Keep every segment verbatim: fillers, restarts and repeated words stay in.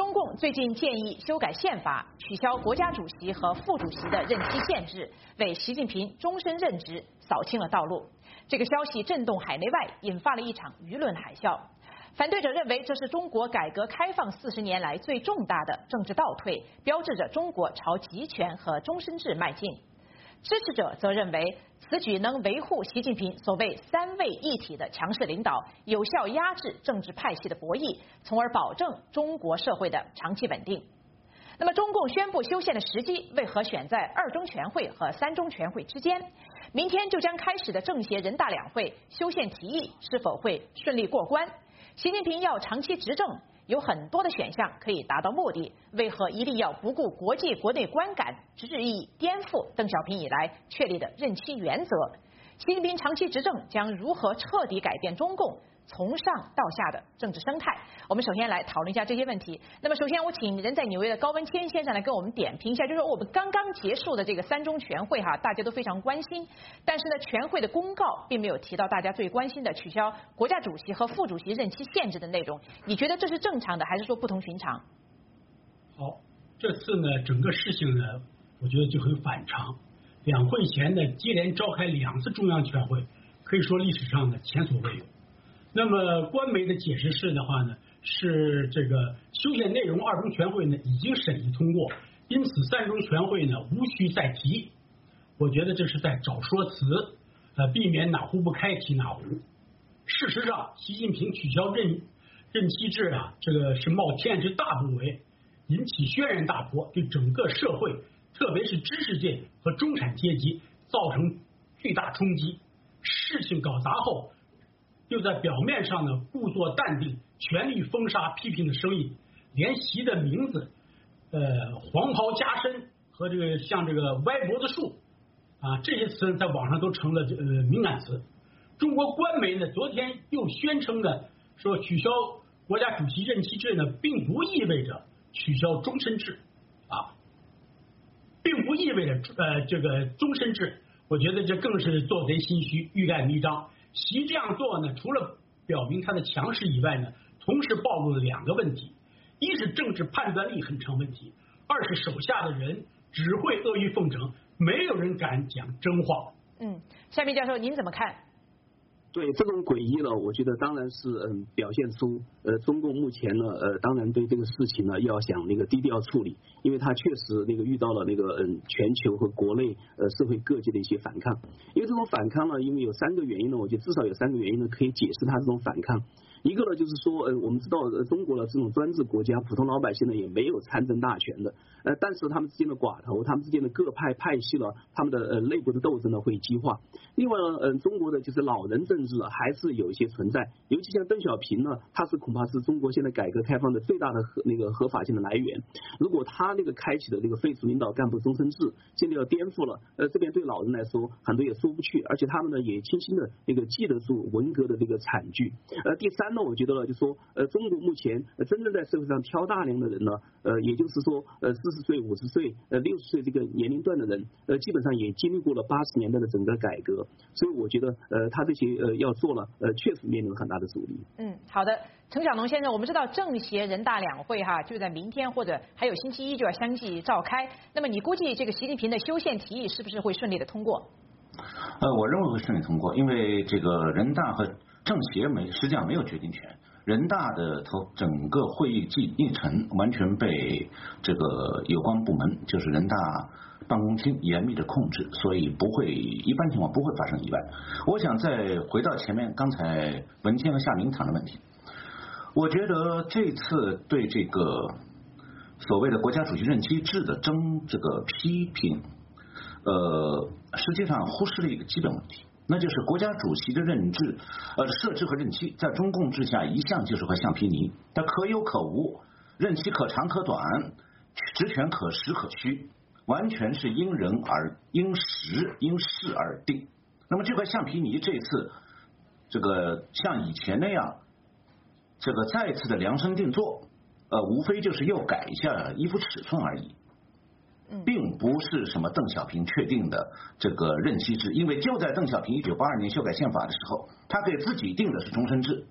中共最近建议修改宪法，取消国家主席和副主席的任期限制，为习近平终身任职扫清了道路。这个消息震动海内外，引发了一场舆论海啸。反对者认为这是中国改革开放四十年来最重大的政治倒退，标志着中国朝集权和终身制迈进。支持者则认为，此举能维护习近平所谓三位一体的强势领导，有效压制政治派系的博弈，从而保证中国社会的长期稳定。那么，中共宣布修宪的时机为何选在二中全会和三中全会之间？明天就将开始的政协人大两会修宪提议是否会顺利过关？习近平要长期执政，有很多的选项可以达到目的，为何一定要不顾国际国内观感，执意颠覆邓小平以来确立的任期原则？习近平长期执政将如何彻底改变中共从上到下的政治生态？我们首先来讨论一下这些问题。那么，首先我请人在纽约的高文谦先生来跟我们点评一下，就是说我们刚刚结束的这个三中全会哈，大家都非常关心，但是呢，全会的公告并没有提到大家最关心的取消国家主席和副主席任期限制的内容。你觉得这是正常的，还是说不同寻常？ 好，这次呢，整个事情呢，我觉得就很反常。两会前呢，接连召开两次中央全会，可以说历史上的前所未有。那么官媒的解释是的话呢，是这个修宪内容二中全会呢已经审议通过，因此三中全会呢无需再提。我觉得这是在找说辞，呃，避免哪壶不开提哪壶。事实上，习近平取消任任期制啊，这个是冒天之大不韪，引起轩然大波，对整个社会，特别是知识界和中产阶级造成巨大冲击。事情搞砸后，又在表面上呢故作淡定，全力封杀批评的声音，连习的名字，呃，黄袍加身和这个像这个歪脖子树啊这些词在网上都成了呃敏感词。中国官媒呢昨天又宣称呢说取消国家主席任期制呢，并不意味着取消终身制啊，并不意味着呃这个终身制。我觉得这更是做贼心虚，欲盖弥彰。习这样做呢，除了表明他的强势以外呢，同时暴露了两个问题：一是政治判断力很成问题；二是手下的人只会阿谀奉承，没有人敢讲真话。 嗯，夏明教授，您怎么看？ 对这种诡异呢，我觉得当然是嗯表现出呃中共目前呢呃当然对这个事情呢要想那个低调处理，因为他确实那个遇到了那个嗯全球和国内呃社会各界的一些反抗。因为这种反抗呢，因为有三个原因呢，我觉得至少有三个原因呢可以解释他这种反抗。一个呢就是说呃我们知道呃中国的这种专制国家，普通老百姓呢也没有参政大权的，呃但是他们之间的寡头，他们之间的各派派系呢，他们的呃内部的斗争呢会激化。另外呢，嗯、呃、中国的就是老人政治还是有一些存在，尤其像邓小平呢，他是恐怕是中国现在改革开放的最大的合那个合法性的来源。如果他那个开启的那个废除领导干部终身制，现在要颠覆了，呃这边对老人来说很多也说不去，而且他们呢也清晰的那个记得住文革的这个惨剧。呃第三呢，我觉得呢就说呃中国目前、呃、真正在社会上挑大梁的人呢，呃也就是说呃四十岁、五十岁、呃六十岁这个年龄段的人，呃基本上也经历过了八十年代的整个改革，所以我觉得呃他这些呃要做了，呃确实面临了很大的阻力。 嗯，好的，程小农先生，我们知道政协人大两会哈就在明天或者还有星期一就要相继召开，那么你估计这个习近平的修宪提议是不是会顺利的通过？ 呃，我认为会顺利通过，因为这个人大和政协没实际上没有决定权，人大的头整个会议议议程完全被这个有关部门，就是人大办公厅严密的控制，所以不会一般情况不会发生意外。我想再回到前面刚才文谦和夏明谈的问题，我觉得这次对这个所谓的国家主席任期制的争这个批评，呃，实际上忽视了一个基本问题，那就是国家主席的任制呃设置和任期在中共治下一向就是和橡皮泥，它可有可无，任期可长可短，职权可实可虚，完全是因人而因时因事而定。那么这块橡皮泥这次这个像以前那样这个再次的量身定做，呃无非就是又改一下衣服尺寸而已，并不是什么邓小平确定的这个任期制，因为就在邓小平一九八二年修改宪法的时候，他给自己定的是终身制，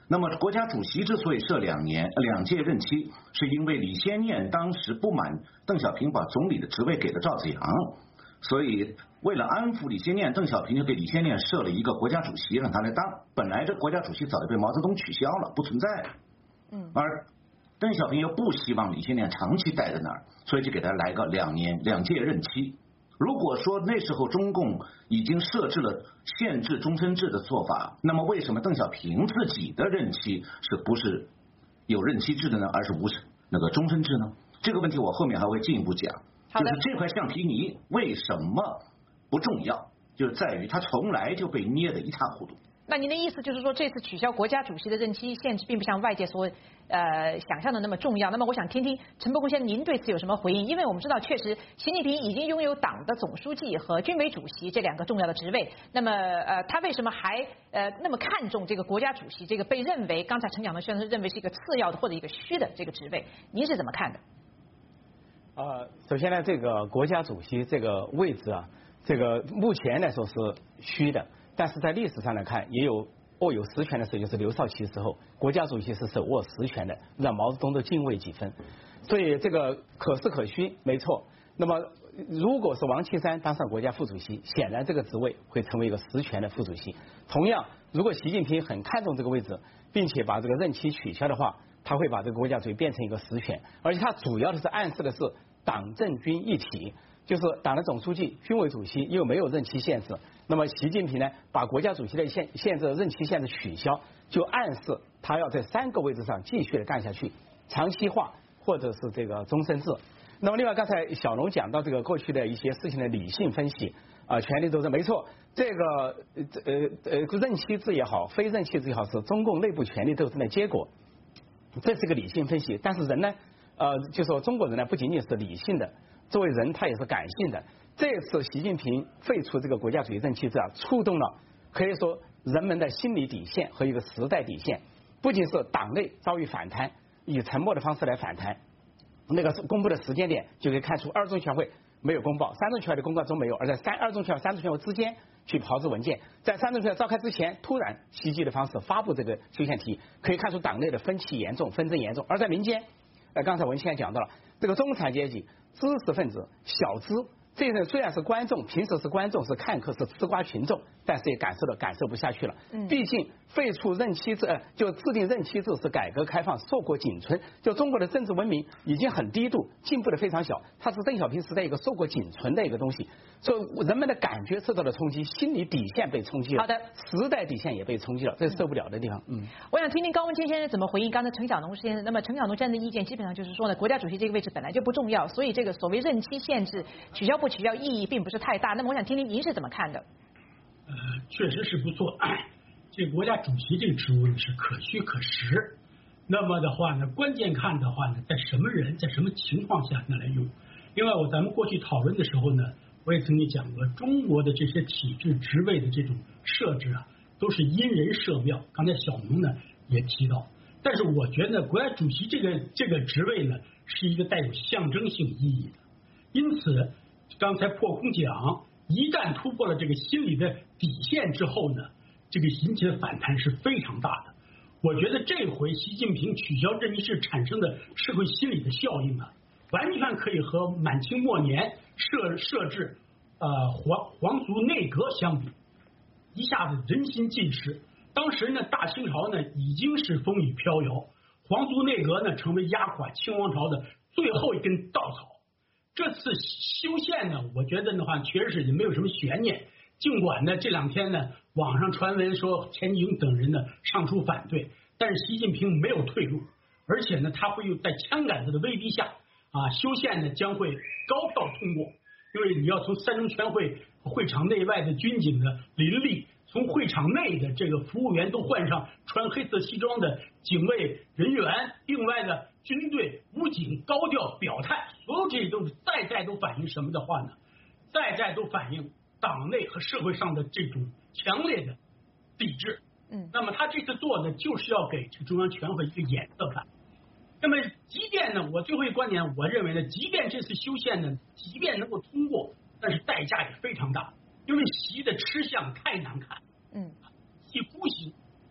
那么国家主席之所以设两年两届任期，是因为李先念当时不满邓小平把总理的职位给了赵紫阳，所以为了安抚李先念，邓小平就给李先念设了一个国家主席让他来当。本来这国家主席早就被毛泽东取消了，不存在了。嗯，而邓小平又不希望李先念长期待在那儿，所以就给他来个两年两届任期。如果说那时候中共已经设置了限制终身制的做法，那么为什么邓小平自己的任期是不是有任期制的呢，而是无那个终身制呢？这个问题我后面还会进一步讲。就是这块橡皮泥为什么不重要，就是在于它从来就被捏得一塌糊涂。 那您的意思就是说，这次取消国家主席的任期限制，并不像外界所呃想象的那么重要。那么，我想听听陈伯公先生您对此有什么回应？因为我们知道，确实习近平已经拥有党的总书记和军委主席这两个重要的职位。那么，呃，他为什么还呃那么看重这个国家主席这个被认为刚才陈讲的先生认为是一个次要的或者一个虚的这个职位？您是怎么看的？ 呃，首先呢，这个国家主席这个位置啊，这个目前来说是虚的。但是在历史上来看，也有握有实权的时候，就是刘少奇时候，国家主席是手握实权的，让毛泽东都敬畏几分。所以这个可是可虚，没错。那么如果是王岐山当上国家副主席，显然这个职位会成为一个实权的副主席。同样，如果习近平很看重这个位置，并且把这个任期取消的话，他会把这个国家主席变成一个实权，而且他主要的是暗示的是党政军一体，就是党的总书记、军委主席又没有任期限制。那么习近平呢，把国家主席的限限制任期限制取消，就暗示他要在三个位置上继续的干下去，长期化或者是这个终身制。那么另外，刚才小龙讲到这个过去的一些事情的理性分析啊、呃，权力斗争没错，这个呃呃任期制也好，非任期制也好，是中共内部权力斗争的结果，这是个理性分析。但是人呢，呃，就说中国人呢，不仅仅是理性的，作为人他也是感性的。这次习近平废除这个国家主席任期制啊，触动了可以说人们的心理底线和一个时代底线。不仅是党内遭遇反弹，以沉默的方式来反弹，那个公布的时间点就可以看出，二中全会没有公报，三中全会的公告中没有，而在三二中全会、三中全会之间去炮制文件，在三中全会召开之前，突然袭击的方式发布这个修宪提议，可以看出党内的分歧严重、纷争严重。而在民间，呃，刚才文茜讲到了，这个中产阶级、知识分子、小资。这些人虽然是观众，平时是观众，是看客，是吃瓜群众，但是也感受到感受不下去了。嗯，毕竟废除任期制，呃，就制定任期制是改革开放硕果仅存。就中国的政治文明已经很低度，进步的非常小，它是邓小平时代一个硕果仅存的一个东西，所以人们的感觉受到了冲击，心理底线被冲击了。 好的， 时代底线也被冲击了，这是受不了的地方。嗯， 我想听听高文谦先生怎么回应刚才陈小农先生。那么陈小农先生的意见基本上就是说呢，国家主席这个位置本来就不重要，所以这个所谓任期限制取消不取消意义并不是太大。那么我想听听您是怎么看的？ 呃，确实是不错。这国家主席这个职务是可虚可实。那么的话呢，关键看的话呢，在什么人在什么情况下拿来用。另外，我咱们过去讨论的时候呢，我也曾经讲过，中国的这些体制职位的这种设置啊，都是因人设庙。刚才小农呢也提到，但是我觉得国家主席这个这个职位呢，是一个带有象征性意义的。因此，刚才破空讲，一旦突破了这个心理的底线之后呢，这个引起的反弹是非常大的。我觉得这回习近平取消任期制产生的社会心理的效应啊，完全可以和满清末年设设置呃皇皇族内阁相比，一下子人心尽失。当时呢，大清朝呢已经是风雨飘摇，皇族内阁呢成为压垮清王朝的最后一根稻草。这次修宪呢，我觉得的话，确实是也没有什么悬念。尽管呢这两天呢，网上传闻说钱继勇等人呢上书反对，但是习近平没有退路，而且呢，他会有在枪杆子的威逼下啊，修宪呢将会高票通过，因为你要从三中全会会场内外的军警的林立，从会场内的这个服务员都换上穿黑色西装的警卫人员，另外的军队武警高调表态，所有这些都是在在都反映什么的话呢？在在都反映党内和社会上的这种强烈的抵制。嗯，那么他这次做呢，就是要给这个中央全会一个颜色看。那么，即便呢，我最后一个观点，我认为呢，即便这次修宪呢，即便能够通过，但是代价也非常大，因为习的吃相太难看。嗯，习不行被舆论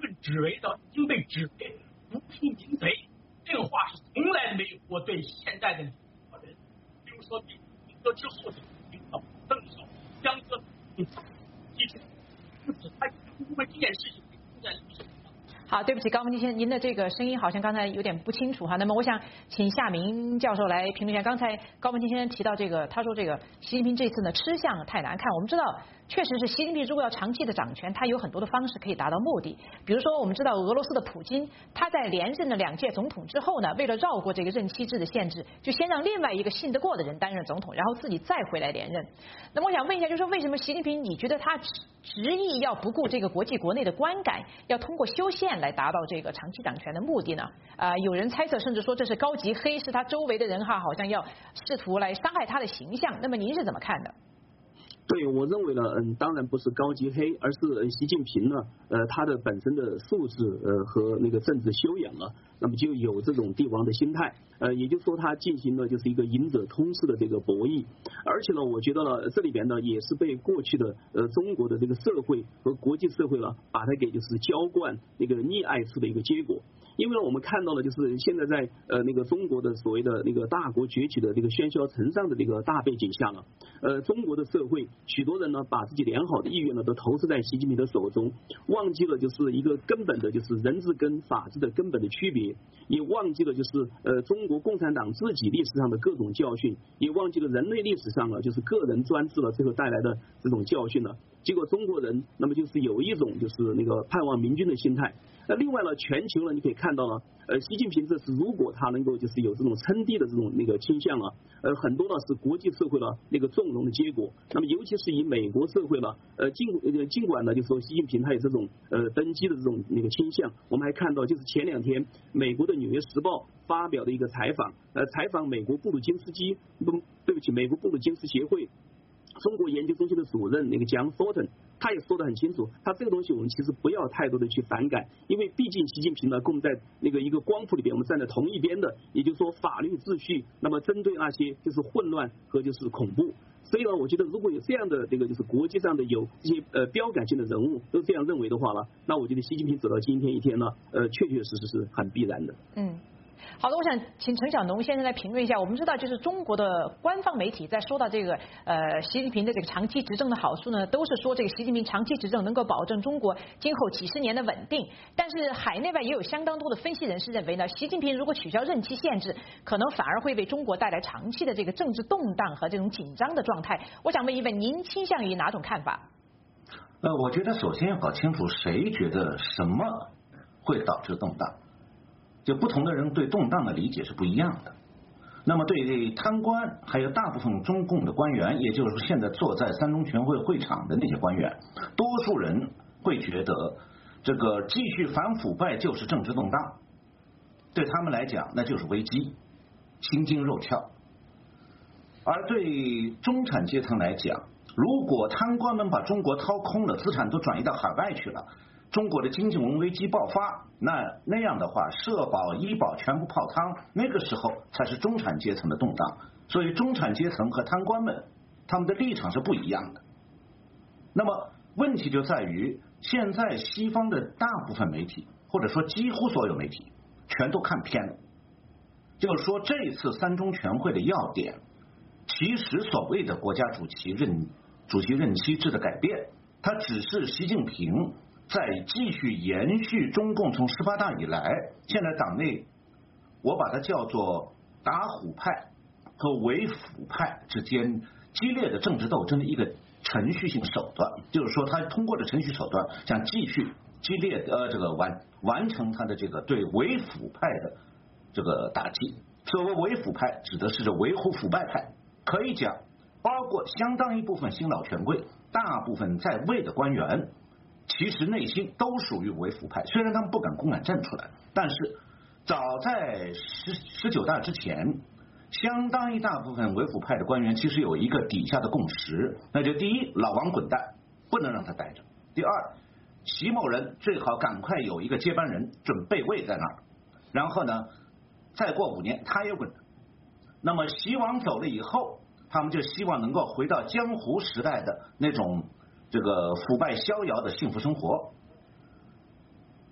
个指为的已经被指为不出民贼，这个话是从来没有过对现在的领导人，比如说民革之后的领导邓小平、江泽民提出，因此他因为这件事情在历史上。 好，对不起，高文先生，您的这个声音好像刚才有点不清楚哈。那么我想请夏明教授来评论一下。刚才高文先生提到这个，他说这个习近平这次呢吃相太难看。我们知道，确实是习近平如果要长期的掌权，他有很多的方式可以达到目的。比如说，我们知道俄罗斯的普京，他在连任了两届总统之后呢，为了绕过这个任期制的限制，就先让另外一个信得过的人担任总统，然后自己再回来连任。那么我想问一下，就是说为什么习近平你觉得他执意要不顾这个国际国内的观感，要通过修宪来达到这个长期掌权的目的呢？啊、呃，有人猜测，甚至说这是高级黑，是他周围的人哈，好像要试图来伤害他的形象。那么您是怎么看的？ 对，我认为呢，嗯，当然不是高级黑，而是习近平呢，呃，他的本身的素质，呃，和那个政治修养了，那么就有这种帝王的心态，呃，也就是说他进行了就是一个赢者通吃的这个博弈，而且呢，我觉得呢，这里边呢也是被过去的呃中国的这个社会和国际社会呢，把它给就是浇灌那个溺爱式的一个结果。因为呢，我们看到了，就是现在在呃那个中国的所谓的那个大国崛起的这个喧嚣尘上的这个大背景下呢，呃，中国的社会许多人呢把自己良好的意愿呢都投射在习近平的手中，忘记了就是一个根本的就是人治跟法治的根本的区别，也忘记了就是呃中国共产党自己历史上的各种教训，也忘记了人类历史上呢就是个人专制了最后带来的这种教训了。结果中国人那么就是有一种就是那个盼望明君的心态。那另外呢，全球呢，你可以看到了，呃，习近平这次如果他能够就是有这种称帝的这种那个倾向啊，呃，很多呢是国际社会呢那个纵容的结果。那么尤其是以美国社会呢，呃，尽呃尽管呢，就是说习近平他有这种呃登基的这种那个倾向，我们还看到就是前两天美国的《纽约时报》发表的一个采访，呃，采访美国布鲁金斯基，不，对不起，美国布鲁金斯协会中国研究中心的主任那个江 Thornton， 他也说得很清楚，他这个东西我们其实不要太多的去反感，因为毕竟习近平呢跟我们在那个一个光谱里边，我们站在同一边的，也就是说法律秩序，那么针对那些就是混乱和就是恐怖。所以呢，我觉得如果有这样的这个就是国际上的有一些呃标杆性的人物都这样认为的话呢，那我觉得习近平走到今天一天呢，呃，确确实实是很必然的。 嗯。好的，我想请陈晓农先生来评论一下。我们知道，就是中国的官方媒体在说到这个呃习近平的这个长期执政的好处呢，都是说这个习近平长期执政能够保证中国今后几十年的稳定。但是海内外也有相当多的分析人士认为呢，习近平如果取消任期限制，可能反而会为中国带来长期的这个政治动荡和这种紧张的状态。我想问一问，您倾向于哪种看法？ 呃，我觉得首先要搞清楚谁觉得什么会导致动荡。就不同的人对动荡的理解是不一样的。那么对贪官还有大部分中共的官员，也就是现在坐在三中全会会场的那些官员，多数人会觉得这个继续反腐败就是政治动荡，对他们来讲那就是危机，心惊肉跳。而对中产阶层来讲，如果贪官们把中国掏空了，资产都转移到海外去了，中国的经济危机爆发，那那样的话，社保、医保全部泡汤，那个时候才是中产阶层的动荡。所以，中产阶层和贪官们他们的立场是不一样的。那么，问题就在于，现在西方的大部分媒体，或者说几乎所有媒体，全都看偏了。就是说，这一次三中全会的要点，其实所谓的国家主席任主席任期制的改变，它只是习近平在继续延续中共从十八大以来，现在党内我把它叫做打虎派和伪腐派之间激烈的政治斗争的一个程序性手段，就是说他通过的程序手段想继续激烈的呃这个完完成他的这个对伪腐派的这个打击。所谓伪腐派指的是这维护腐败派，可以讲包括相当一部分新老权贵，大部分在位的官员，其实内心都属于伪腐派，虽然他们不敢公然站出来，但是早在十十九大之前，相当一大部分伪腐派的官员其实有一个底下的共识，那就第一，老王滚蛋，不能让他待着；第二，习某人最好赶快有一个接班人准备位在那儿，然后呢，再过五年他也滚。那么习王走了以后，他们就希望能够回到江湖时代的那种这个腐败逍遥的幸福生活。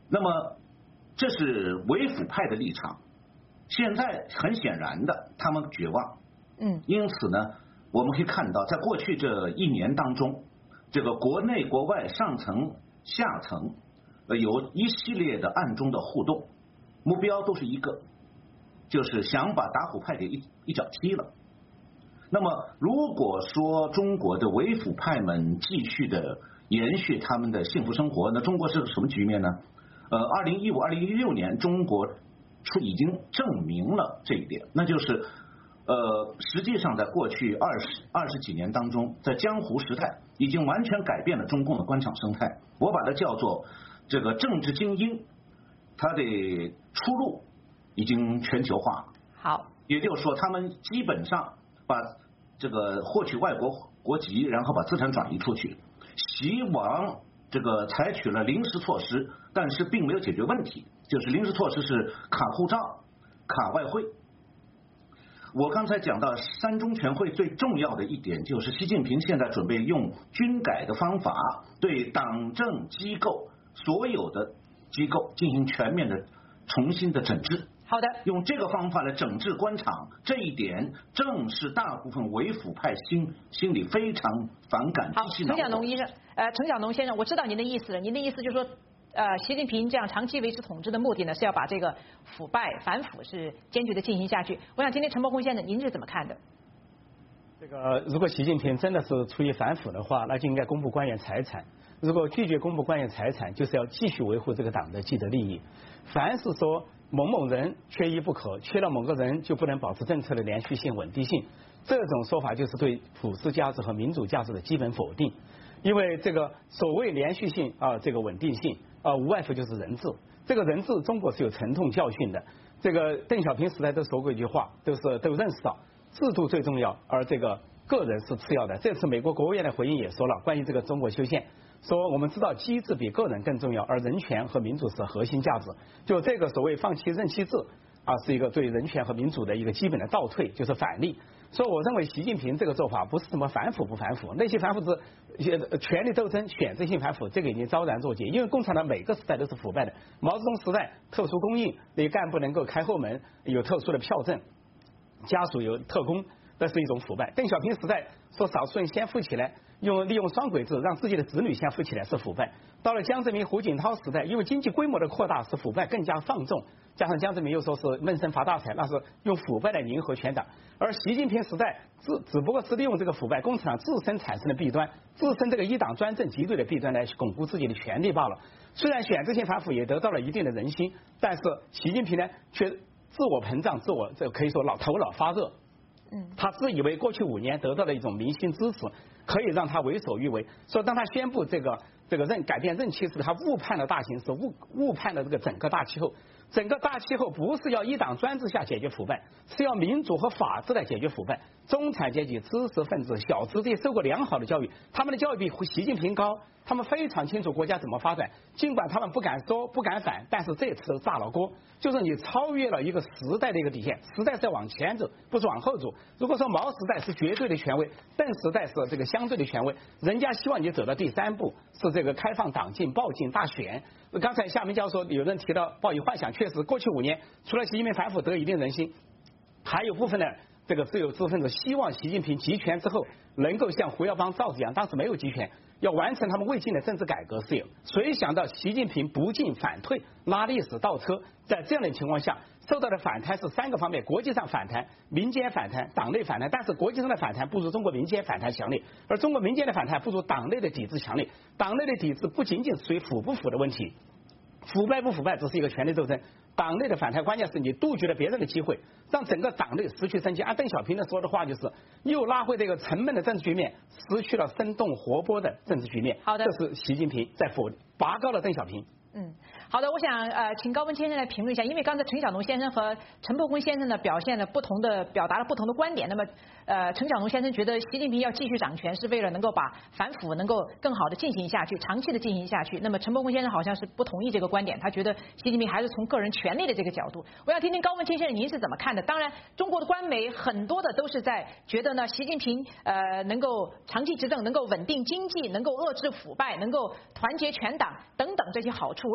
那么这是伪腐派的立场。现在很显然的，他们绝望。 嗯， 因此呢，我们可以看到，在过去这一年当中，这个国内国外上层下层呃有一系列的暗中的互动，目标都是一个，就是想把打虎派给一一脚踢了。那么如果说中国的伪腐派们继续的延续他们的幸福生活，那中国是个什么局面呢？呃，二零一五、二零一六年，中国出已经证明了这一点，那就是呃，实际上在过去二十二十几年当中，在江湖时代已经完全改变了中共的官场生态。我把它叫做这个政治精英，它的出路已经全球化。 好， 也就是说，他们基本上把这个获取外国国籍，然后把资产转移出去，希望这个采取了临时措施，但是并没有解决问题。就是临时措施是卡护照、卡外汇。我刚才讲到三中全会最重要的一点，就是习近平现在准备用军改的方法，对党政机构所有的机构进行全面的重新的整治。 好的， 用这个方法来整治官场，这一点正是大部分伪腐派心心里非常反感。 好，陈小农医生，呃，陈小农先生，我知道您的意思了。您的意思就是说，呃，习近平这样长期维持统治的目的呢，是要把这个腐败反腐是坚决的进行下去。我想今天陈伯宏先生，您是怎么看的？ 这个如果习近平真的是出于反腐的话，那就应该公布官员财产。如果拒绝公布官员财产，就是要继续维护这个党的既得利益。凡是说某某人缺一不可，缺了某个人就不能保持政策的连续性、稳定性，这种说法就是对普世价值和民主价值的基本否定。因为这个所谓连续性啊，这个稳定性啊，无外乎就是人治。这个人治，中国是有沉痛教训的。这个邓小平时代都说过一句话，都是都认识到制度最重要，而这个个人是次要的。这次美国国务院的回应也说了，关于这个中国修宪，说我们知道机制比个人更重要，而人权和民主是核心价值。就这个所谓放弃任期制啊，是一个对人权和民主的一个基本的倒退，就是反例。所以我认为习近平这个做法不是什么反腐不反腐，那些反腐是权力斗争、选择性反腐，这个已经昭然若揭。因为共产党每个时代都是腐败的，毛泽东时代特殊供应，那干部能够开后门，有特殊的票证，家属有特工，这是一种腐败。邓小平时代说少数人先富起来，用利用双轨制让自己的子女先富起来是腐败。到了江泽民、胡锦涛时代，因为经济规模的扩大，使腐败更加放纵。加上江泽民又说是闷声发大财，那是用腐败来迎合全党。而习近平时代只只不过是利用这个腐败，共产党自身产生的弊端，自身这个一党专政极对的弊端来巩固自己的权力罢了。虽然选择性反腐也得到了一定的人心，但是习近平呢却自我膨胀，自我这可以说老头脑发热。嗯，他自以为过去五年得到了一种民心支持，可以让他为所欲为。所以当他宣布这个这个任改变任期时，他误判了大形势，误误判了这个整个大气候。整个大气候不是要一党专制下解决腐败，是要民主和法治来解决腐败。中产阶级、知识分子、小资这些受过良好的教育，他们的教育比习近平高，他们非常清楚国家怎么发展。尽管他们不敢说、不敢反，但是这次炸了锅，就是你超越了一个时代的一个底线。时代是要往前走，不是往后走。如果说毛时代是绝对的权威，邓时代是这个相对的权威，人家希望你走到第三步，是这个开放党禁、报禁、大选。刚才夏明教授有人提到抱以幻想，确实过去五年除了习近平反腐得一定人心，还有部分的这个自由知识分子希望习近平集权之后能够像胡耀邦、赵子阳当时没有集权，要完成他们未尽的政治改革事业。谁想到习近平不进反退，拉历史倒车，在这样的情况下受到的反弹是三个方面：国际上反弹、民间反弹、党内反弹。但是国际上的反弹不如中国民间反弹强烈，而中国民间的反弹不如党内的抵制强烈。党内的抵制不仅仅属于腐不腐的问题，腐败不腐败只是一个权力斗争，党内的反弹关键是你杜绝了别人的机会，让整个党内失去生机。按邓小平的说的话，就是又拉回这个沉闷的政治局面，失去了生动活泼的政治局面。 好的， 这是习近平在否拔高了邓小平。 嗯，好的，我想呃，请高文先生来评论一下，因为刚才陈小农先生和陈伯宏先生呢表现了不同的，表达了不同的观点。那么呃，陈小农先生觉得习近平要继续掌权，是为了能够把反腐能够更好的进行下去，长期的进行下去。那么陈伯宏先生好像是不同意这个观点，他觉得习近平还是从个人权利的这个角度。我想听听高文先生您是怎么看的？当然，中国的官媒很多的都是在觉得呢，习近平呃能够长期执政，能够稳定经济，能够遏制腐败，能够团结全党等等这些好处。我想听听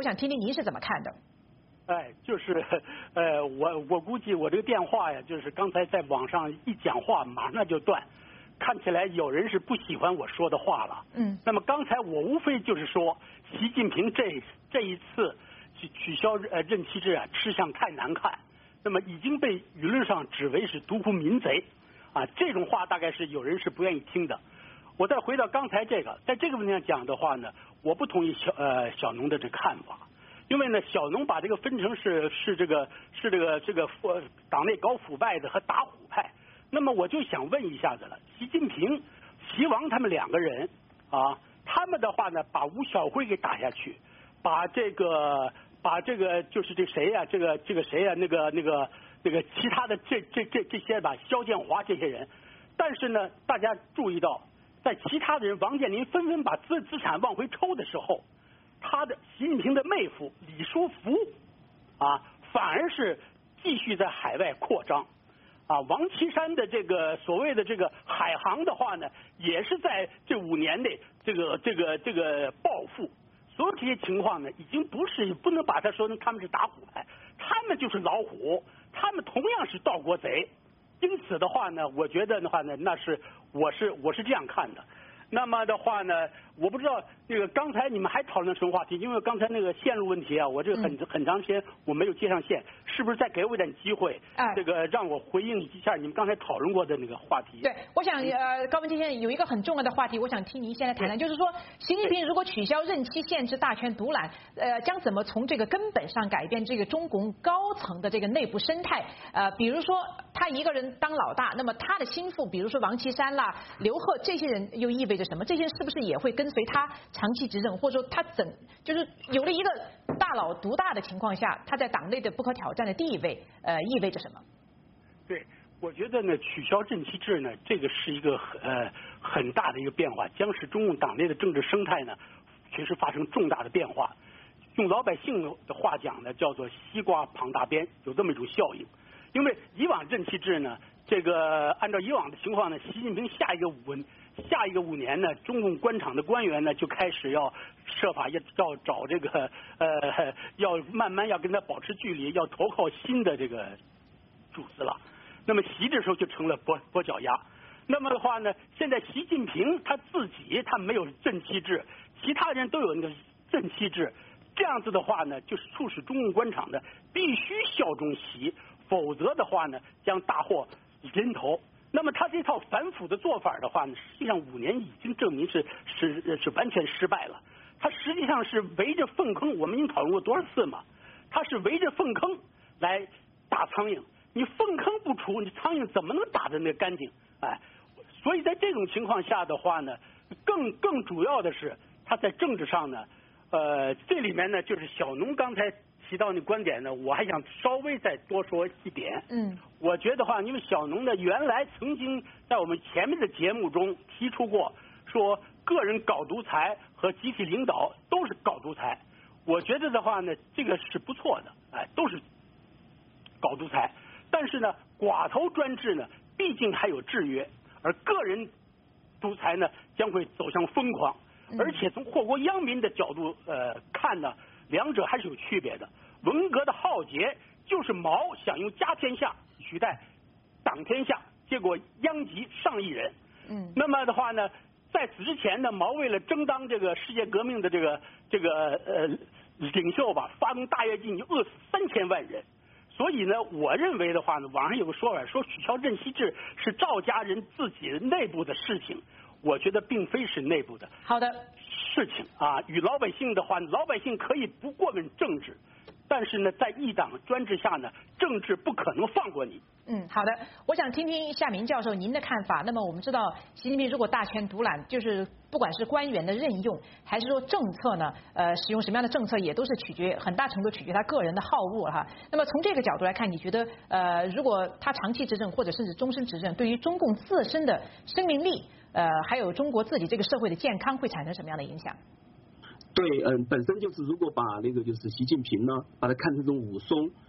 您是怎么看的？ 哎，就是，呃，我我估计我这个电话呀，就是刚才在网上一讲话，马上就断，看起来有人是不喜欢我说的话了。 嗯。 那么刚才我无非就是说，习近平这这一次取取消呃任期制啊，吃相太难看，那么已经被舆论上指为是独孤民贼，啊，这种话大概是有人是不愿意听的。我再回到刚才这个，在这个问题上讲的话呢，我不同意小呃小农的这看法。因为呢，小农把这个分成是是这个是这个这个腐党内搞腐败的和打虎派。那么我就想问一下子了，习近平、习王他们两个人啊，他们的话呢，把吴晓辉给打下去，把这个把这个就是这谁呀、啊，这个这个谁呀、啊，那个那个那个其他的这这这这些吧，肖建华这些人。但是呢，大家注意到，在其他的人王健林纷纷把资资产往回抽的时候。他的习近平的妹夫李书福啊，反而是继续在海外扩张啊。王岐山的这个所谓的这个海航的话呢，也是在这五年内这个这个这个暴富。所有这些情况呢，已经不是不能把他说成他们是打虎派，他们就是老虎，他们同样是盗国贼。因此的话呢，我觉得的话呢，那是我是我是这样看的。那么的话呢，我不知道那个刚才你们还讨论什么话题？因为刚才那个线路问题啊，我这个很、嗯、很长时间我没有接上线，是不是再给我一点机会？哎，这个让我回应一下你们刚才讨论过的那个话题。 对，我想呃，高文基先生有一个很重要的话题，我想听您现在谈谈，就是说，习近平如果取消任期限制、大权独揽，呃，将怎么从这个根本上改变这个中共高层的这个内部生态？呃，比如说他一个人当老大，那么他的心腹，比如说王岐山啦、刘鹤这些人，又意味着什么？这些人是不是也会跟随他长期执政，或者说他怎就是有了一个大佬独大的情况下，他在党内的不可挑战的地位，呃，意味着什么？ 对，我觉得呢，取消任期制呢，这个是一个呃很大的一个变化，将使中共党内的政治生态呢，确实发生重大的变化。用老百姓的话讲呢，叫做西瓜旁大边，有这么一种效应。因为以往任期制呢，这个按照以往的情况呢，习近平下一个五下一个五年呢，中共官场的官员呢就开始要设法要要找这个呃，要慢慢要跟他保持距离，要投靠新的这个主子了。那么习这时候就成了跛跛脚鸭。那么的话呢，现在习近平他自己他没有任期制，其他人都有那个任期制，这样子的话呢，就是促使中共官场呢必须效忠习，否则的话呢将大获人头。那么他这套反腐的做法的话呢，实际上五年已经证明是是是完全失败了。他实际上是围着粪坑，我们已经讨论过多少次嘛？他是围着粪坑来打苍蝇，你粪坑不除，你苍蝇怎么能打得那干净？哎，所以在这种情况下的话呢，更更主要的是他在政治上呢，呃，这里面呢就是小农刚才提到那观点呢，我还想稍微再多说一点。 嗯， 我觉得话，因为小农呢原来曾经在我们前面的节目中提出过，说个人搞独裁和集体领导都是搞独裁。我觉得的话呢，这个是不错的，哎，都是搞独裁。但是呢，寡头专制呢，毕竟还有制约，而个人独裁呢，将会走向疯狂。而且从祸国殃民的角度呃看呢，两者还是有区别的。文革的浩劫就是毛想用家天下取代党天下，结果殃及上亿人。 嗯， 那么的话呢，在此之前呢，毛为了争当这个世界革命的这个这个呃领袖吧，发动大跃进，饿死三千万人。所以呢，我认为的话呢，网上有个说法说取消任期制是赵家人自己内部的事情。我觉得并非是内部的好的事情啊，与老百姓的话，老百姓可以不过问政治，但是呢，在一党专制下呢，政治不可能放过你。 嗯，好的，我想听听夏明教授您的看法。那么我们知道，习近平如果大权独揽，就是不管是官员的任用，还是说政策呢，呃，使用什么样的政策，也都是取决很大程度取决他个人的好恶哈。那么从这个角度来看，你觉得呃，如果他长期执政或者甚至终身执政，对于中共自身的生命力，呃，还有中国自己这个社会的健康会产生什么样的影响？ 对，嗯，本身就是如果把那个就是习近平呢，把他看成这种武松，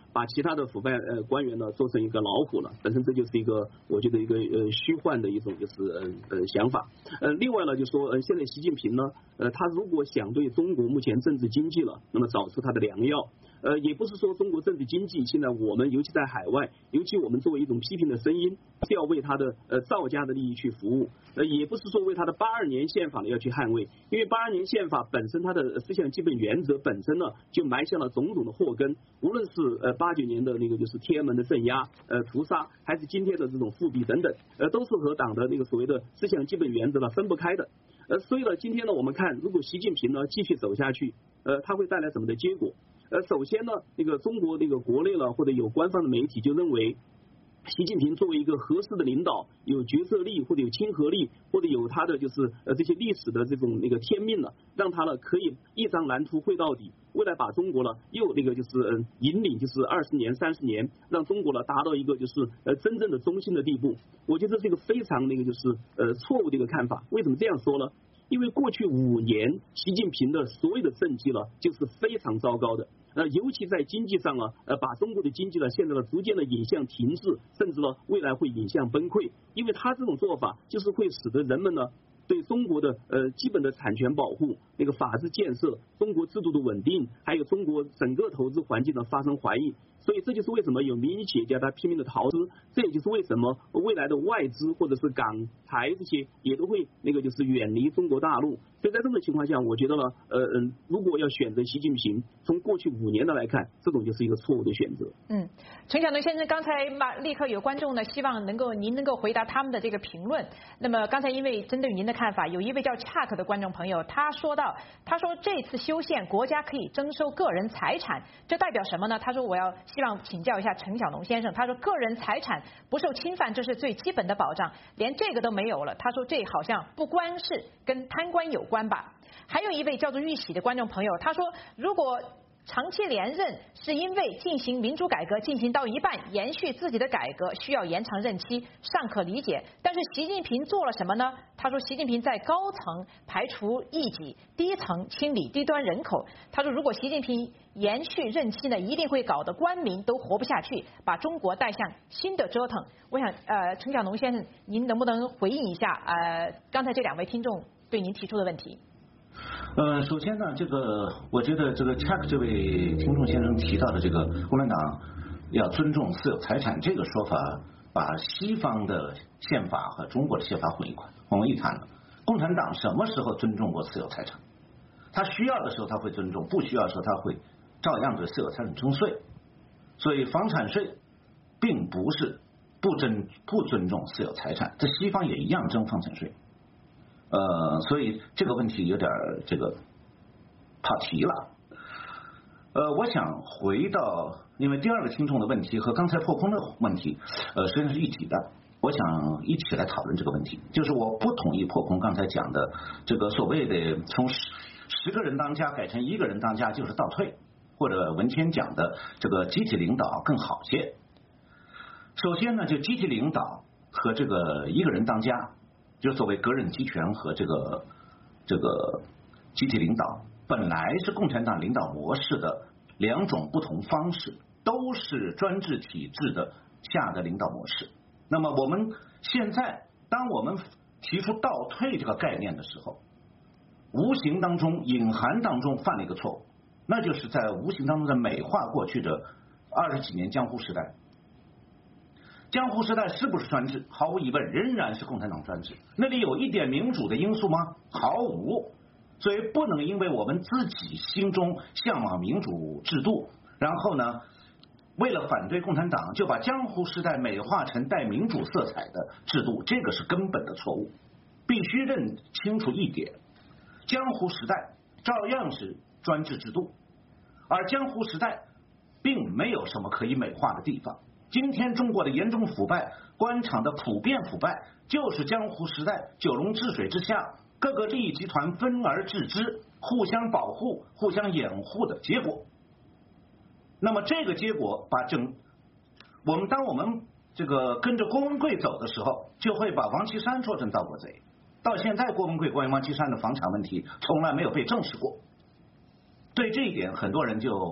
把其他的腐败呃官员呢做成一个老虎了，本身这就是一个我觉得一个呃虚幻的一种就是呃呃想法。呃，另外呢就说呃现在习近平呢呃他如果想对中国目前政治经济了，那么找出他的良药。呃，也不是说中国政治经济现在我们尤其在海外，尤其我们作为一种批评的声音，是要为他的呃造家的利益去服务。呃，也不是说为他的八二年宪法呢要去捍卫，因为八二年宪法本身它的思想基本原则本身呢就埋下了种种的祸根，无论是呃八九年的那个就是天安门的镇压、呃屠杀，还是今天的这种复辟等等，呃都是和党的那个所谓的思想基本原则呢分不开的。呃，所以呢，今天呢我们看，如果习近平呢继续走下去，呃，他会带来什么的结果？呃，首先呢，那个中国那个国内呢，或者有官方的媒体就认为，习近平作为一个合适的领导，有决策力或者有亲和力，或者有他的就是呃这些历史的这种那个天命呢，让他呢可以一张蓝图绘到底，未来把中国呢又那个就是嗯、呃、引领就是二十年三十年，让中国呢达到一个就是呃真正的中心的地步。我觉得这是一个非常那个就是呃错误的一个看法。为什么这样说呢？因为过去五年，习近平的所有的政绩呢，就是非常糟糕的。呃，尤其在经济上啊，呃，把中国的经济呢，现在呢，逐渐的引向停滞，甚至呢，未来会引向崩溃。因为他这种做法，就是会使得人们呢，对中国的呃基本的产权保护、那个法治建设、中国制度的稳定，还有中国整个投资环境呢发生怀疑。所以这就是为什么有民营企业家他拼命的逃资，这也就是为什么未来的外资或者是港台这些也都会那个就是远离中国大陆。所以在这种情况下，我觉得呢，呃嗯，如果要选择习近平，从过去五年的来看，这种就是一个错误的选择。 嗯，陈晓农先生，刚才马立刻有观众呢，希望能够您能够回答他们的这个评论。那么刚才因为针对您的看法，有一位叫 Chuck 的观众朋友，他说到，他说这次修宪，国家可以征收个人财产，这代表什么呢？他说我要希望请教一下陈晓农先生。他说个人财产不受侵犯，这是最基本的保障，连这个都没有了。他说这好像不光是跟贪官有关吧。还有一位叫做玉喜的观众朋友，他说如果长期连任是因为进行民主改革进行到一半，延续自己的改革需要延长任期，尚可理解。但是习近平做了什么呢？他说习近平在高层排除异己，低层清理低端人口。他说如果习近平延续任期呢，一定会搞得官民都活不下去，把中国带向新的折腾。我想呃，陈晓农先生，您能不能回应一下呃刚才这两位听众对您提出的问题？ 呃，首先呢，这个我觉得这个 Chuck 这位听众先生提到的这个共产党要尊重私有财产这个说法，把西方的宪法和中国的宪法混一块混为一谈了。共产党什么时候尊重过私有财产？他需要的时候他会尊重，不需要的时候他会照样对私有财产征税。所以房产税并不是不尊不尊重私有财产，在西方也一样征房产税。呃，所以这个问题有点这个跑题了。呃，我想回到，因为第二个听众的问题和刚才破空的问题，呃，实际上是一体的。我想一起来讨论这个问题，就是我不同意破空刚才讲的这个所谓的从十十个人当家改成一个人当家就是倒退，或者文谦讲的这个集体领导更好些。首先呢，就集体领导和这个一个人当家，就所谓个人集权和这个这个集体领导，本来是共产党领导模式的两种不同方式，都是专制体制的下的领导模式。那么我们现在当我们提出倒退这个概念的时候，无形当中隐含当中犯了一个错误，那就是在无形当中在美化过去的二十几年江湖时代。江湖时代是不是专制？毫无疑问，仍然是共产党专制。那里有一点民主的因素吗？毫无。所以不能因为我们自己心中向往民主制度，然后呢，为了反对共产党，就把江湖时代美化成带民主色彩的制度，这个是根本的错误。必须认清楚一点，江湖时代照样是专制制度，而江湖时代并没有什么可以美化的地方。今天中国的严重腐败，官场的普遍腐败，就是江湖时代九龙治水之下，各个利益集团分而治之，互相保护、互相掩护的结果。那么这个结果把整我们当我们这个跟着郭文贵走的时候，就会把王岐山说成盗国贼。到现在郭文贵关于王岐山的房产问题从来没有被证实过，对这一点很多人就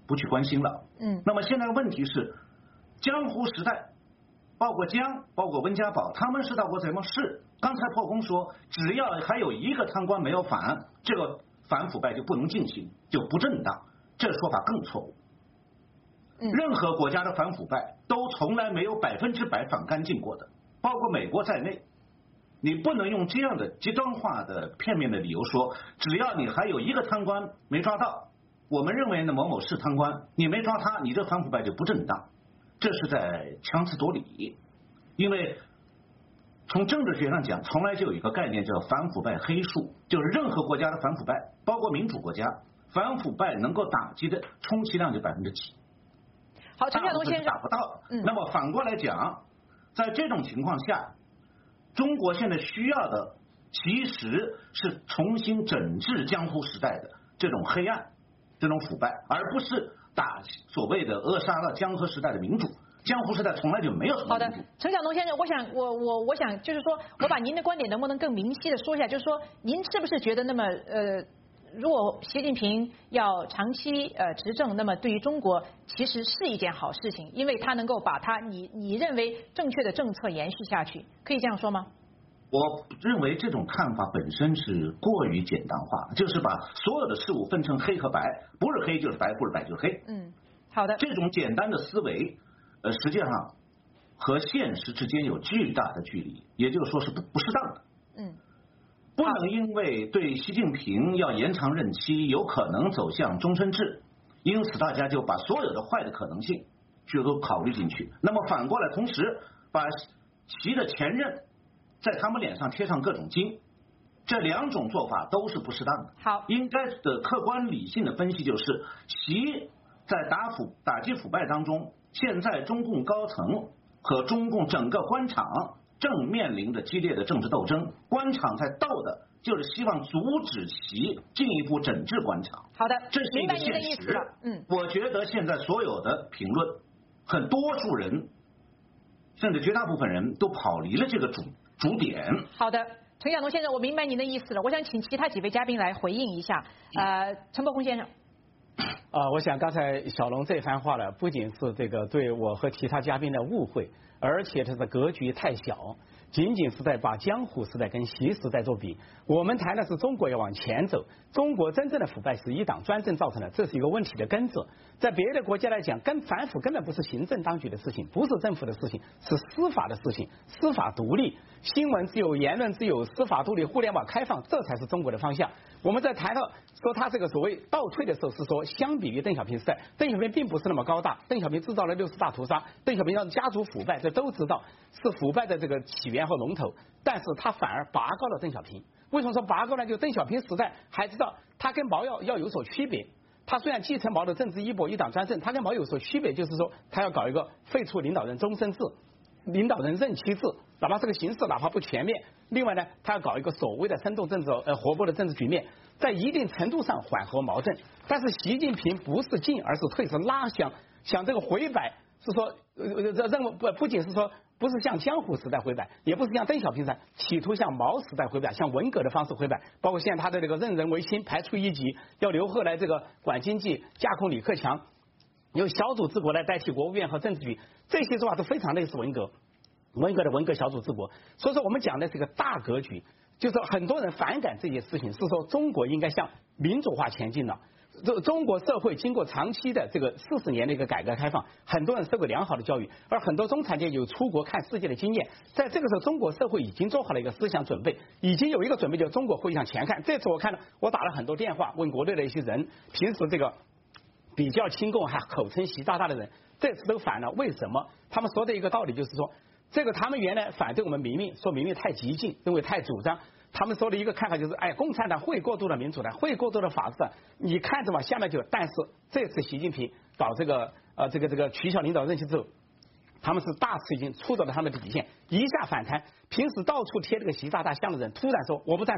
不去关心了。 嗯， 那么现在问题是，江湖时代，包括江，包括温家宝，他们是盗国贼吗？是。刚才破空说，只要还有一个贪官没有反，这个反腐败就不能进行，就不正当。这个说法更错误。任何国家的反腐败都从来没有百分之百反干净过的，包括美国在内。你不能用这样的极端化的片面的理由说，只要你还有一个贪官没抓到，我们认为呢某某是贪官，你没抓他，你这反腐败就不正当，这是在强词夺理。因为从政治学上讲，从来就有一个概念叫反腐败黑数，就是任何国家的反腐败，包括民主国家，反腐败能够打击的充其量就百分之几。 好，陈晓东先生打不到。 嗯， 那么反过来讲，在这种情况下，中国现在需要的其实是重新整治江湖时代的这种黑暗、这种腐败，而不是打所谓的扼杀了江河时代的民主。江湖时代从来就没有什么民主。 好的，陈晓东先生，我想我我我想就是说，我把您的观点能不能更明晰的说一下？就是说，您是不是觉得那么呃？如果习近平要长期呃执政，那么对于中国其实是一件好事情，因为他能够把他你你认为正确的政策延续下去，可以这样说吗？ 我认为这种看法本身是过于简单化，就是把所有的事物分成黑和白，不是黑就是白，不是白就是黑。 嗯，好的。 这种简单的思维，呃，实际上和现实之间有巨大的距离，也就是说是不不适当的。 嗯。 不能因为对习近平要延长任期，有可能走向终身制，因此大家就把所有的坏的可能性就都考虑进去。那么反过来，同时把习的前任在他们脸上贴上各种金，这两种做法都是不适当的。 好， 应该的客观理性的分析就是，习在打腐打击腐败当中，现在中共高层和中共整个官场正面临着激烈的政治斗争，官场在斗的就是希望阻止习进一步整治官场。 好的， 这是一个现实。 嗯， 我觉得现在所有的评论，很多数人，甚至绝大部分人都跑离了这个主主点。 好的，陈晓东先生，我明白您的意思了。我想请其他几位嘉宾来回应一下。呃，陈伯宏先生。 啊、呃，我想刚才小龙这番话呢，不仅是这个对我和其他嘉宾的误会，而且它的格局太小，仅仅是在把江湖时代跟习时代做比。我们谈的是中国要往前走，中国真正的腐败是一党专政造成的，这是一个问题的根子。在别的国家来讲，跟反腐根本不是行政当局的事情，不是政府的事情，是司法的事情，司法独立、新闻自由、言论自由、司法独立、互联网开放，这才是中国的方向。我们在谈到说他这个所谓倒退的时候，是说相比于邓小平时代，邓小平并不是那么高大，邓小平制造了六十大屠杀，邓小平让家族腐败，这都知道是腐败的这个起源和龙头，但是他反而拔高了邓小平。为什么说拔高呢？就邓小平时代还知道他跟毛要要有所区别，他虽然继承毛的政治衣钵，一党专政，他跟毛有所区别，就是说他要搞一个废除领导人终身制、领导人任期制，哪怕这个形式哪怕不全面。另外呢，他要搞一个所谓的生动政治呃活泼的政治局面，在一定程度上缓和毛政。但是习近平不是进而是退，是拉向向这个回摆，是说呃认为不不仅是说不是向江湖时代回摆，也不是向邓小平时代，企图向毛时代回摆，向文革的方式回摆。包括现在他的这个任人唯亲，排除异己，要刘鹤来这个管经济，架空李克强，由小组治国来代替国务院和政治局，这些做法都非常类似文革。文革的文革小组治国，所以说我们讲的是一个大格局，就是很多人反感这些事情，是说中国应该向民主化前进了。这中国社会经过长期的这个四十年的一个改革开放，很多人受过良好的教育，而很多中产阶级有出国看世界的经验，在这个时候，中国社会已经做好了一个思想准备，已经有一个准备，就是中国会向前看。这次我看到，我打了很多电话问国内的一些人，平时这个比较亲共还口称习大大的人，这次都反了。为什么？他们说的一个道理就是说，这个他们原来反对我们民命，说民命太激进，认为太主张。他们说的一个看法就是，哎，共产党会过度的民主的，会过度的法治的，你看着吧，下面就。但是这次习近平搞这个呃这个这个取消领导任期之后，他们是大吃一惊，触到了他们的底线，一下反弹。平时到处贴这个习大大像的人，突然说我不赞同。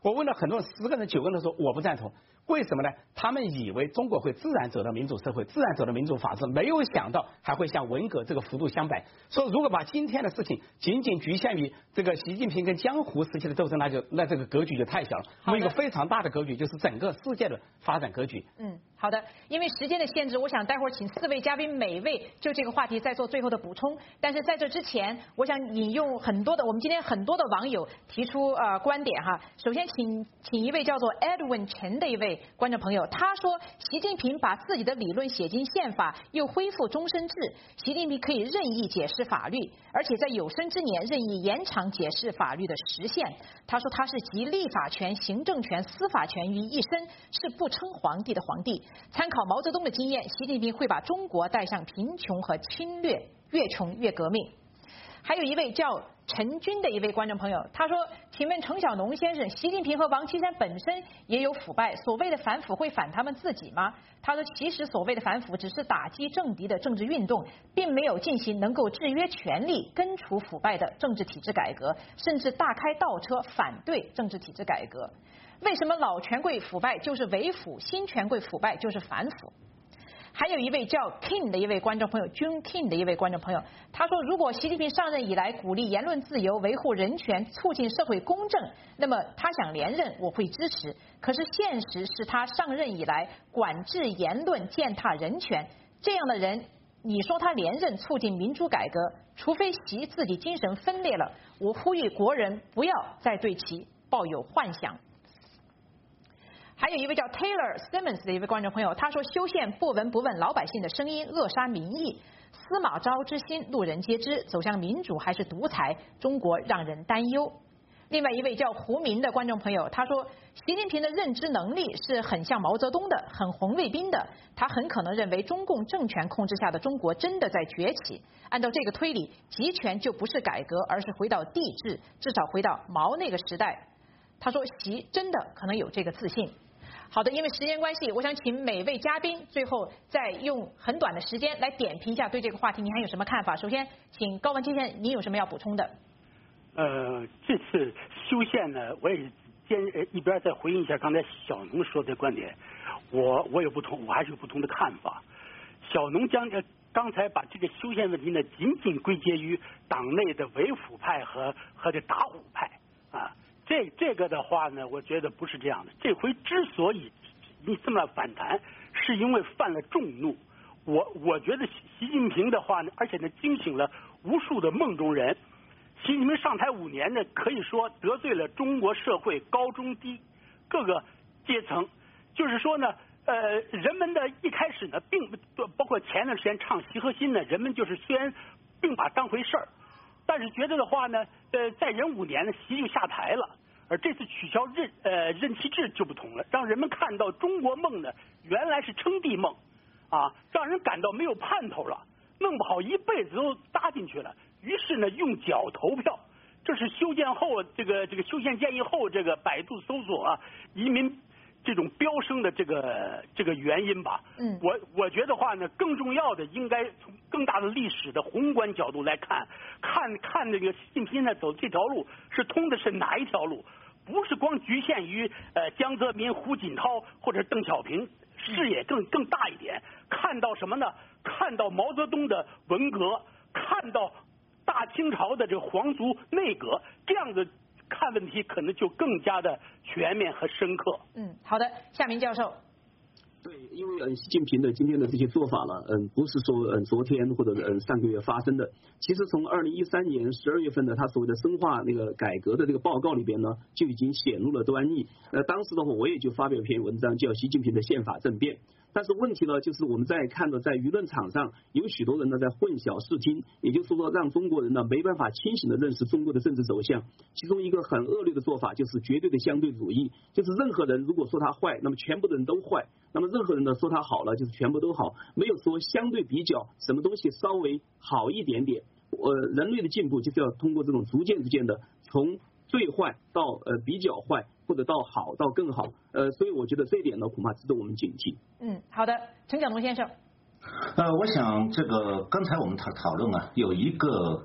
我问了很多人，十个人九个人说我不赞同。为什么呢？他们以为中国会自然走到民主社会，自然走到民主法治，没有想到还会像文革这个幅度相摆。说如果把今天的事情仅仅局限于这个习近平跟江湖时期的斗争，那就那这个格局就太小了。我们有一个非常大的格局，就是整个世界的发展格局。 嗯，好的。因为时间的限制，我想待会儿请四位嘉宾每位就这个话题再做最后的补充。但是在这之前，我想引用很多的我们今天很多的网友提出呃观点哈。首先请请一位叫做 Edwin 陈的一位观众朋友。他说，习近平把自己的理论写进宪法，又恢复终身制，习近平可以任意解释法律，而且在有生之年任意延长解释法律的时限。他说他是集立法权、行政权、司法权于一身，是不称皇帝的皇帝。参考毛泽东的经验，习近平会把中国带向贫穷和侵略，越穷越革命。还有一位叫陈军的一位观众朋友，他说，请问程小农先生，习近平和王岐山本身也有腐败，所谓的反腐会反他们自己吗？他说，其实所谓的反腐只是打击政敌的政治运动，并没有进行能够制约权力、根除腐败的政治体制改革，甚至大开倒车反对政治体制改革。为什么老权贵腐败就是为腐，新权贵腐败就是反腐？还有一位叫 King 的一位观众朋友 June King 的一位观众朋友，他说，如果习近平上任以来鼓励言论自由、维护人权、促进社会公正，那么他想连任我会支持。可是现实是他上任以来管制言论、践踏人权，这样的人你说他连任促进民主改革，除非习自己精神分裂了。我呼吁国人不要再对其抱有幻想。还有一位叫 Taylor Simmons 的一位观众朋友，他说，修宪不闻不问老百姓的声音，扼杀民意，司马昭之心路人皆知，走向民主还是独裁，中国让人担忧。另外一位叫胡明的观众朋友，他说，习近平的认知能力是很像毛泽东的，很红卫兵的，他很可能认为中共政权控制下的中国真的在崛起。按照这个推理，集权就不是改革，而是回到帝制，至少回到毛那个时代。他说，习真的可能有这个自信。好的，因为时间关系，我想请每位嘉宾最后再用很短的时间来点评一下对这个话题您还有什么看法。首先，请高文清先生，您有什么要补充的？ 呃，这次修宪呢，我也先一边再回应一下刚才小农说的观点，我我有不同，我还是有不同的看法。小农将呃刚才把这个修宪问题呢，仅仅归结于党内的伪腐派和和这打虎派啊。这这个的话呢，我觉得不是这样的。这回之所以你这么反弹，是因为犯了众怒。我我觉得习近平的话呢，而且呢惊醒了无数的梦中人。习近平上台五年呢，可以说得罪了中国社会高中低各个阶层。就是说呢，呃，人们的一开始呢，并包括前段时间唱习核心呢，人们就是虽然并把当回事儿。但是觉得的话呢，呃，再忍五年呢，习就下台了。而这次取消任呃任期制就不同了，让人们看到中国梦呢原来是称帝梦，啊，让人感到没有盼头了，弄不好一辈子都搭进去了。于是呢，用脚投票，这是修建后这个这个修宪建议后这个百度搜索啊移民这种飙升的这个这个原因吧。 嗯， 我我觉得话呢，更重要的应该从更大的历史的宏观角度来看，看看这个习近平呢走这条路是通的是哪一条路，不是光局限于呃江泽民、胡锦涛或者邓小平，视野更更大一点，看到什么呢？看到毛泽东的文革，看到大清朝的这个皇族内阁，这样子看问题可能就更加的全面和深刻。 嗯，好的，夏明教授。 对，因为嗯，习近平的今天的这些做法呢，嗯，不是说嗯昨天或者嗯上个月发生的。其实从二零一三年十二月份的他所谓的深化那个改革的这个报告里边呢，就已经显露了端倪。呃，当时的话我也就发表一篇文章，叫《习近平的宪法政变》。但是问题呢，就是我们在看到在舆论场上有许多人呢在混淆视听，也就是说让中国人呢没办法清醒的认识中国的政治走向。其中一个很恶劣的做法就是绝对的相对主义，就是任何人如果说他坏，那么全部的人都坏；那么任何人呢说他好了，就是全部都好，没有说相对比较什么东西稍微好一点点。呃，人类的进步就是要通过这种逐渐逐渐的从最坏到呃比较坏，或者到好到更好，呃，所以我觉得这一点呢，恐怕值得我们警惕。 嗯，好的，陈小农先生。 呃，我想这个刚才我们讨讨论啊，有一个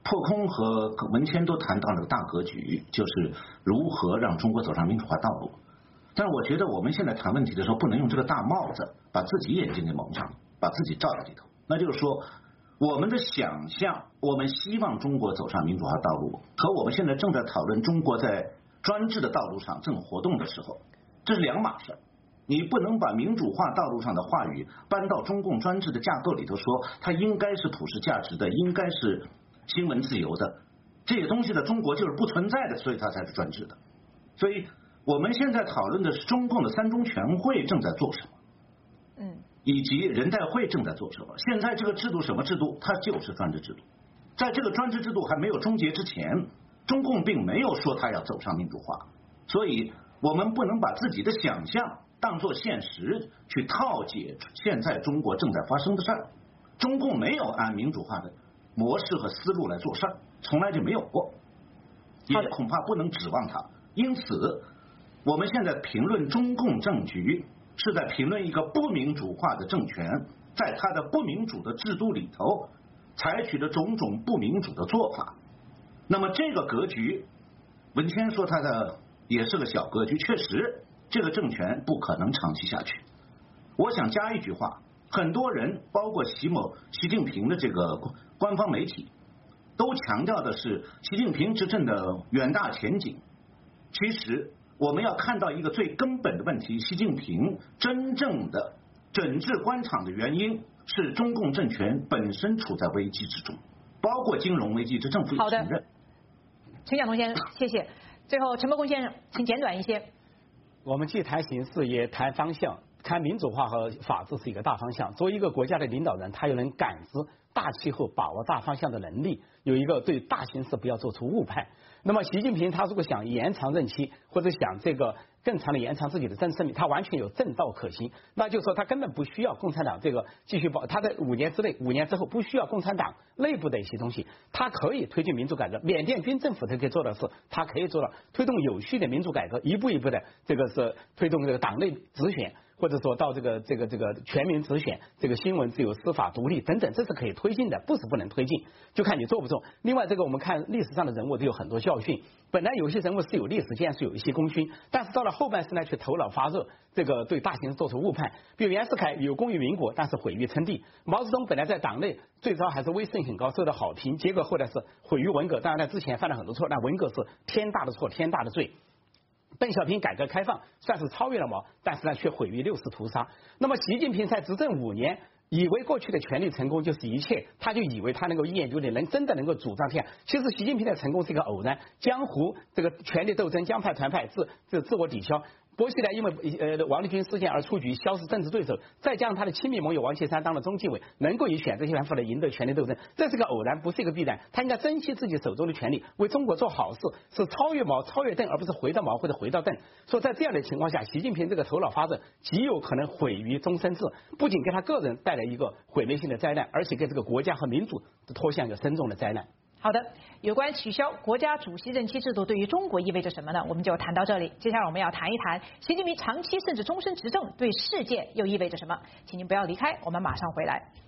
破空和文谦都谈到了大格局，就是如何让中国走上民主化道路。但我觉得我们现在谈问题的时候，不能用这个大帽子把自己眼睛给蒙上，把自己罩在里头。那就是说，我们的想象，我们希望中国走上民主化道路，和我们现在正在讨论中国在专制的道路上正活动的时候，这是两码事。你不能把民主化道路上的话语搬到中共专制的架构里头说，它应该是普世价值的，应该是新闻自由的，这些东西在中国就是不存在的，所以它才是专制的。所以我们现在讨论的是中共的三中全会正在做什么，嗯，以及人代会正在做什么。现在这个制度什么制度？它就是专制制度。在这个专制制度还没有终结之前，中共并没有说它要走上民主化，所以我们不能把自己的想象当作现实去套解现在中国正在发生的事儿。中共没有按民主化的模式和思路来做事儿，从来就没有过，也恐怕不能指望它。因此，我们现在评论中共政局，是在评论一个不民主化的政权，在它的不民主的制度里头，采取了种种不民主的做法。那么这个格局，文谦说他的也是个小格局，确实，这个政权不可能长期下去。我想加一句话。很多人，包括习某、习近平的这个官方媒体，都强调的是习近平执政的远大前景。其实，我们要看到一个最根本的问题：习近平真正的整治官场的原因是中共政权本身处在危机之中，包括金融危机，这政府也承认。 陈晓东先生，谢谢。最后，陈伯公先生，请简短一些。 我们既谈形势，也谈方向。看民主化和法治是一个大方向，作为一个国家的领导人，他又能感知大气候、把握大方向的能力，有一个对大形势不要做出误判。那么习近平他如果想延长任期，或者想这个更长的延长自己的政治生命，他完全有正道可行。那就是说他根本不需要共产党这个继续保，他在五年之内、五年之后不需要共产党内部的一些东西，他可以推进民主改革。缅甸军政府他可以做的事，他可以做到推动有序的民主改革，一步一步的这个是推动这个党内直选。或者说到这个这个这个全民直选，这个新闻自由、司法独立等等，这是可以推进的，不是不能推进，就看你做不做。另外，这个我们看历史上的人物都有很多教训。本来有些人物是有历史见识，有一些功勋，但是到了后半生呢，却头脑发热，这个对大形势做出误判。比如袁世凯有功于民国，但是毁于称帝；毛泽东本来在党内最早还是威信很高，受到好评，结果后来是毁于文革。当然，他之前犯了很多错，但文革是天大的错，天大的罪。邓小平改革开放算是超越了毛，但是呢却毁于六次屠杀。那么习近平才执政五年，以为过去的权力成功就是一切，他就以为他能够一言九鼎，能真的能够主张天下。其实习近平的成功是一个偶然，江湖这个权力斗争，江派团派自自自我抵消。薄熙来因为呃王立军事件而出局，消失政治对手，再加上他的亲密盟友王岐山当了中纪委，能够以选择性方法来赢得权力斗争，这是个偶然，不是一个必然。他应该珍惜自己手中的权力，为中国做好事，是超越毛、超越邓，而不是回到毛或者回到邓。所以在这样的情况下，习近平这个头脑发热，极有可能毁于终身制，不仅给他个人带来一个毁灭性的灾难，而且给这个国家和民主拖向一个深重的灾难。 好的，有关取消国家主席任期制度对于中国意味着什么呢？我们就谈到这里。接下来我们要谈一谈习近平长期甚至终身执政对世界又意味着什么。请您不要离开，我们马上回来。